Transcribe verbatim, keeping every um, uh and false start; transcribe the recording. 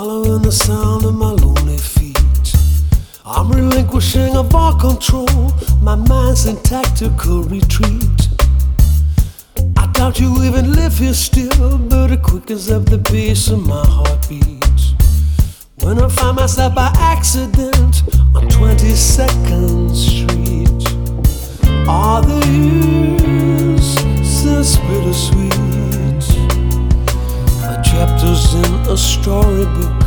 following the sound of my lonely feet. I'm relinquishing of all control, my mind's in tactical retreat. I doubt you even live here still, but it quickens up the pace of my heartbeat. When I find myself by accident on twenty-second Street, all the years since bittersweet, the chapters in a storybook